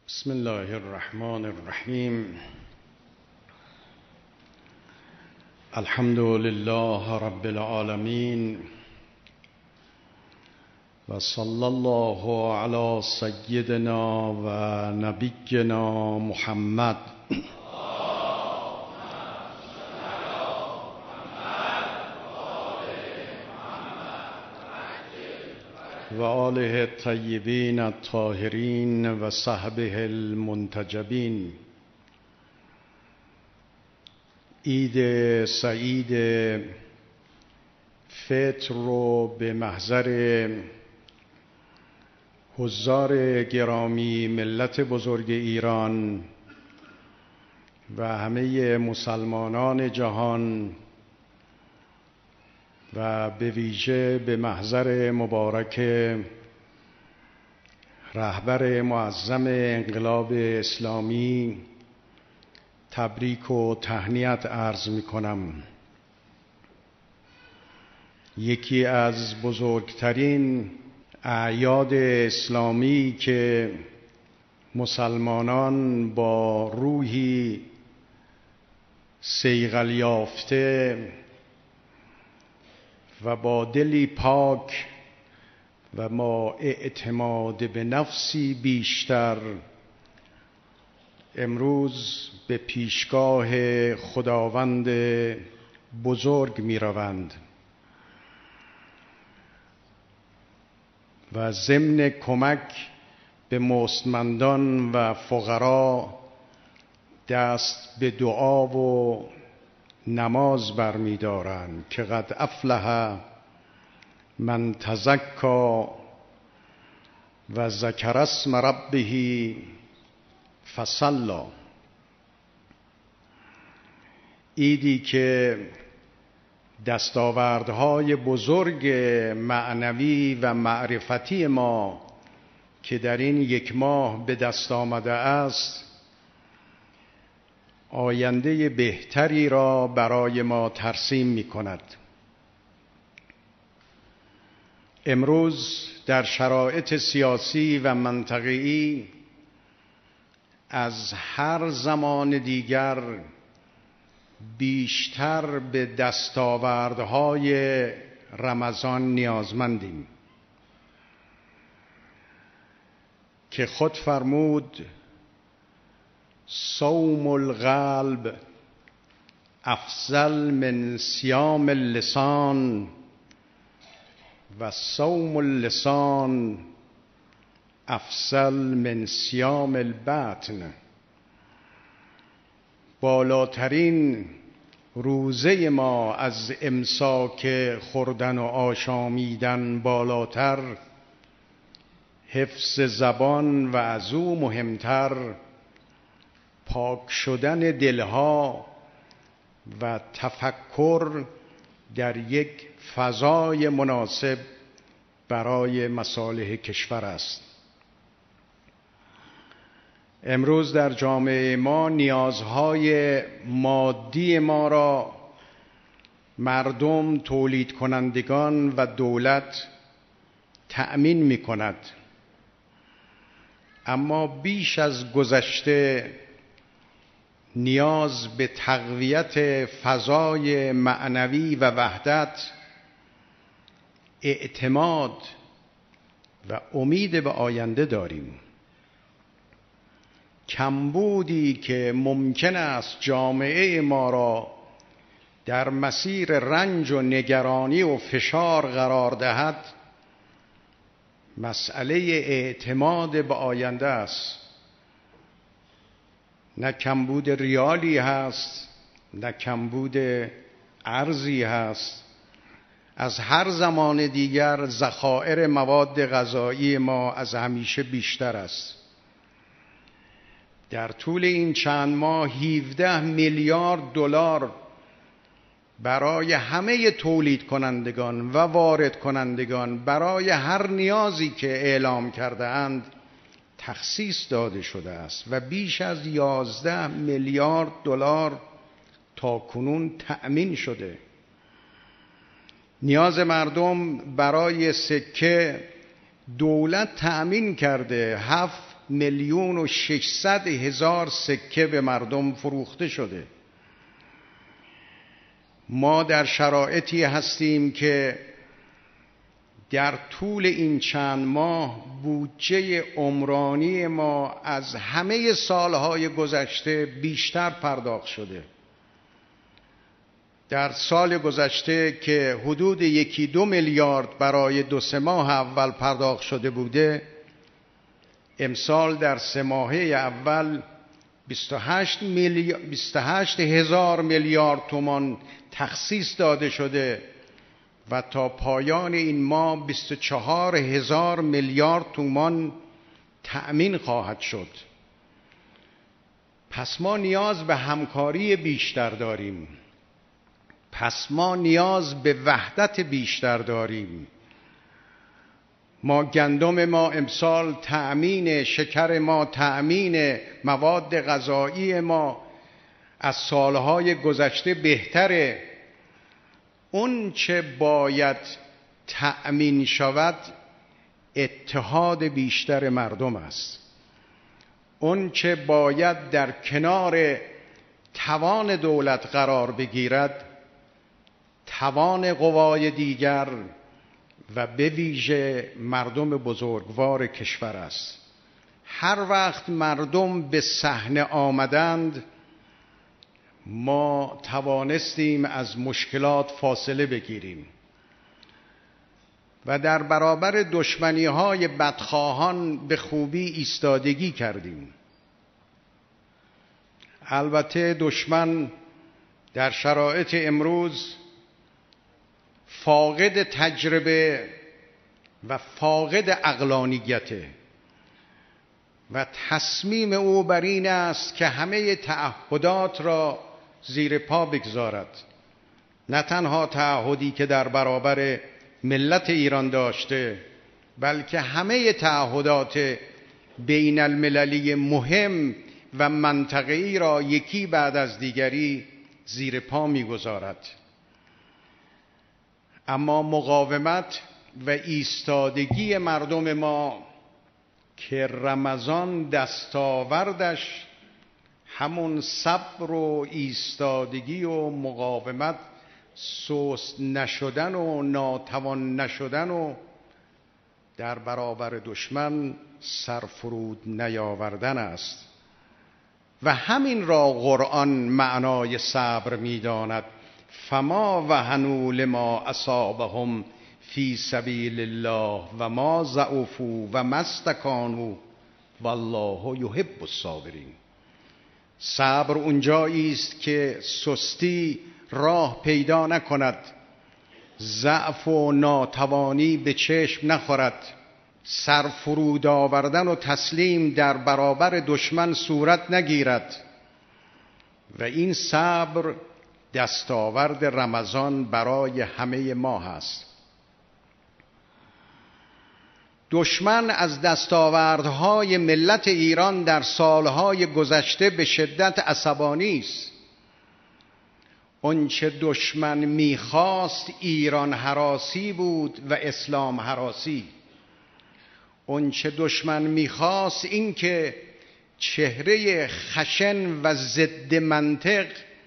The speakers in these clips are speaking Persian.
بسم الله الرحمن الرحیم. الحمد لله رب العالمین و صلی الله علی سیدنا و نبینا محمد و آله الطیبین الطاهرین و صحبه المنتجبین. عید سعید فطر رو به محضر حضار گرامی ملت بزرگ ایران و همه مسلمانان جهان و به ویژه به محضر مبارک رهبر معظم انقلاب اسلامی تبریک و تهنیت عرض می کنم. یکی از بزرگترین اعیاد اسلامی که مسلمانان با روحی صیقل یافته و با دلی پاک و ما اعتماد به نفسی بیشتر امروز به پیشگاه خداوند بزرگ می روند و ضمن کمک به مستمندان و فقرا دست به دعا و نماز برمی دارند که قد افلح من تزکا و ذکر اسم ربه فصلی. عیدی که دستاوردهای بزرگ معنوی و معرفتی ما که در این یک ماه به دست آمده است آینده بهتری را برای ما ترسیم می کند. امروز در شرایط سیاسی و منطقه‌ای از هر زمان دیگر بیشتر به دستاوردهای رمضان نیازمندیم که خود فرمود صوم القلب افضل من صیام اللسان و صوم اللسان افضل من صیام البطن. بالاترین روزه ما از امساک خوردن و آشامیدن بالاتر حفظ زبان و از او مهمتر پاک شدن دلها و تفکر در یک فضای مناسب برای مصالح کشور است. امروز در جامعه ما نیازهای مادی ما را مردم، تولید کنندگان و دولت تأمین می کند، اما بیش از گذشته نیاز به تقویت فضای معنوی و وحدت، اعتماد و امید به آینده داریم. کمبودی که ممکن است جامعه ما را در مسیر رنج و نگرانی و فشار قرار دهد مسئله اعتماد به آینده است. نه کمبود ریالی هست، نه کمبود ارزی هست. از هر زمان دیگر ذخایر مواد غذایی ما از همیشه بیشتر است. در طول این چند ماه 17 میلیارد دلار برای همه تولید کنندگان و وارد کنندگان برای هر نیازی که اعلام کرده اند تخصیص داده شده است و بیش از 11 میلیارد دلار تا کنون تأمین شده. نیاز مردم برای سکه دولت تأمین کرده 7 7,600,000 سکه به مردم فروخته شده. ما در شرایطی هستیم که در طول این چند ماه بودجه عمرانی ما از همه سالهای گذشته بیشتر پرداخت شده. در سال گذشته که حدود 1-2 میلیارد برای 2-3 ماه اول پرداخت شده بوده، امسال در 3 ماهه اول 28,000 میلیارد تومان تخصیص داده شده و تا پایان این ماه 24,000 میلیارد تومان تأمین خواهد شد. پس ما نیاز به همکاری بیشتر داریم. پس ما نیاز به وحدت بیشتر داریم. ما گندم ما امسال تأمین، شکر ما تأمین، مواد غذایی ما از سالهای گذشته بهتره. اون چه باید تأمین شود اتحاد بیشتر مردم است. اون چه باید در کنار توان دولت قرار بگیرد توان قوای دیگر و به ویژه مردم بزرگوار کشور است. هر وقت مردم به صحنه آمدند ما توانستیم از مشکلات فاصله بگیریم و در برابر دشمنی‌های بدخواهان به خوبی ایستادگی کردیم. البته دشمن در شرایط امروز فاقد تجربه و فاقد عقلانیته و تصمیم او بر این است که همه تعهدات را زیر پا بگذارد. نه تنها تعهدی که در برابر ملت ایران داشته، بلکه همه تعهدات بین المللی مهم و منطقه‌ای را یکی بعد از دیگری زیر پا می‌گذارد. اما مقاومت و ایستادگی مردم ما که رمضان دستاوردش همون صبر و ایستادگی و مقاومت، سست نشدن و ناتوان نشدن و در برابر دشمن سرفرود نیاوردن است و همین را قرآن معنای صبر می‌داند. فما وهنوا لما اصابهم فی سبیل الله و ما ضعفوا و ما استکانوا والله یحب الصابرین. صبر اونجایی است که سستی راه پیدا نکند، ضعف و ناتوانی به چشم نخورد، سرفرود آوردن و تسلیم در برابر دشمن صورت نگیرد و این صبر دستاورد رمضان برای همه ما هست. دشمن از دستاوردهای ملت ایران در سالهای گذشته به شدت عصبانی است. آنچه دشمن می‌خواست ایران هراسی بود و اسلام هراسی. آنچه دشمن می‌خواست این که چهره خشن و ضد منطق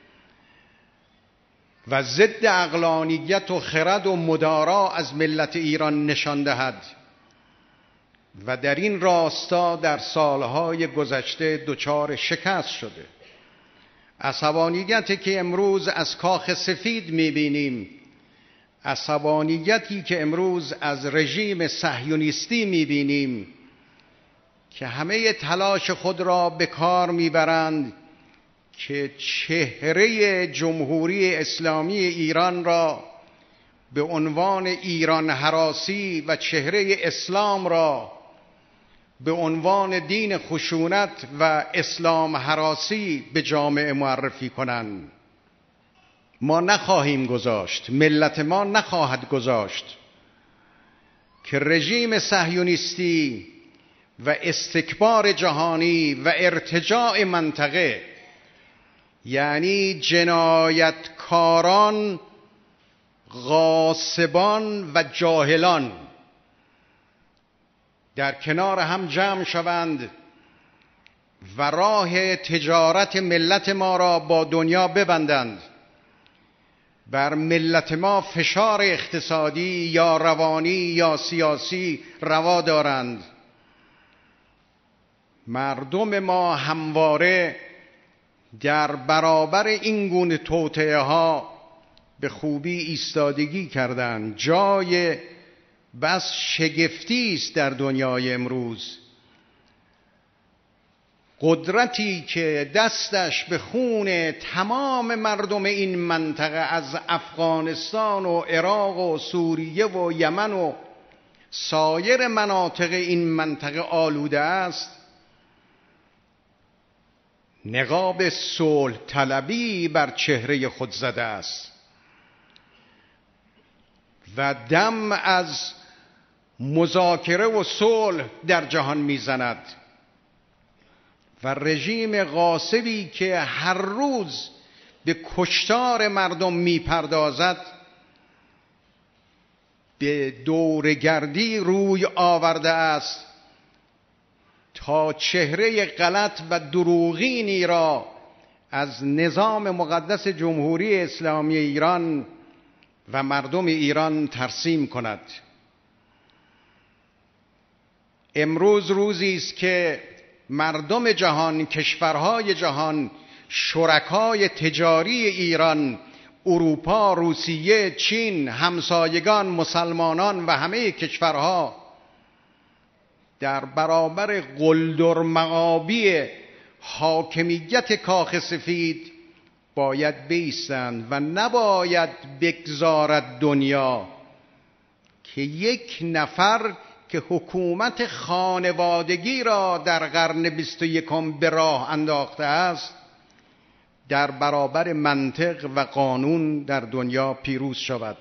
و ضد عقلانیت و خرد و مدارا از ملت ایران نشان دهد و در این راستا در سالهای گذشته دچار شکست شده. عصبانیتی که امروز از کاخ سفید می‌بینیم، عصبانیتی که امروز از رژیم صهیونیستی می‌بینیم که همه تلاش خود را به کار می‌برند که چهره جمهوری اسلامی ایران را به عنوان ایران هراسی و چهره اسلام را به عنوان دین خشونت و اسلام هراسی به جامعه معرفی کنند. ما نخواهیم گذاشت، ملت ما نخواهد گذاشت که رژیم صهیونیستی و استکبار جهانی و ارتجاع منطقه، یعنی جنایتکاران، غاصبان و جاهلان در کنار هم جمع شوند و راه تجارت ملت ما را با دنیا ببندند، بر ملت ما فشار اقتصادی یا روانی یا سیاسی روا دارند. مردم ما همواره در برابر این گونه توطئه ها به خوبی ایستادگی کردند. جای بس شگفتی است در دنیای امروز. قدرتی که دستش به خون تمام مردم این منطقه از افغانستان و عراق و سوریه و یمن و سایر مناطق این منطقه آلوده است، نقاب صلح طلبی بر چهره خود زده است و دم از مذاکره و صلح در جهان میزند و رژیم غاصبی که هر روز به کشتار مردم میپردازد به دورگردی روی آورده است تا چهره غلط و دروغینی را از نظام مقدس جمهوری اسلامی ایران و مردم ایران ترسیم کند. امروز روزی است که مردم جهان، کشورهای جهان، شرکای تجاری ایران، اروپا، روسیه، چین، همسایگان، مسلمانان و همه کشورها در برابر قلدرمآبی حاکمیت کاخ سفید باید بایستند و نباید بگذارد دنیا که یک نفر که حکومت خانوادگی را در قرن 21 به راه انداخته است در برابر منطق و قانون در دنیا پیروز شود.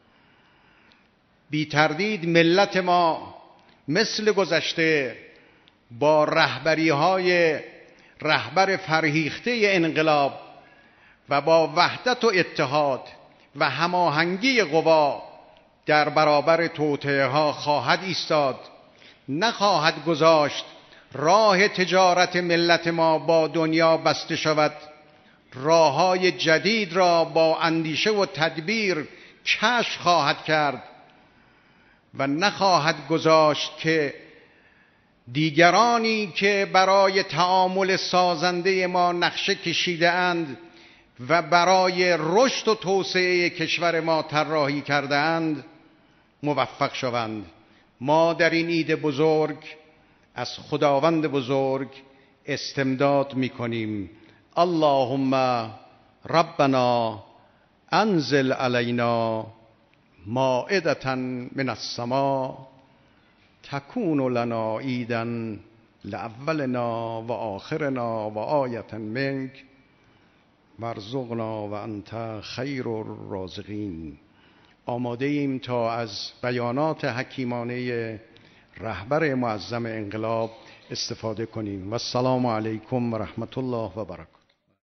بی تردید ملت ما مثل گذشته با رهبری‌های رهبر فرهیخته انقلاب و با وحدت و اتحاد و هماهنگی قوا در برابر توطئه ها خواهد ایستاد، نخواهد گذاشت راه تجارت ملت ما با دنیا بسته شود، راه‌های جدید را با اندیشه و تدبیر کشف خواهد کرد و نخواهد گذاشت که دیگرانی که برای تعامل سازنده ما نقشه کشیده اند و برای رشد و توسعه کشور ما طراحی کرده اند موفق شوند. ما در این عید بزرگ از خداوند بزرگ استمداد می‌کنیم. اللهم ربنا انزل علینا مائدة من السماء تكون لنا عیدا لأولنا و آخرنا و آیة منک وارزقنا و انت خیر الرازقین. آماده ایم تا از بیانات حکیمانه رهبر معظم انقلاب استفاده کنیم. و السلام علیکم و رحمت الله و برکاته.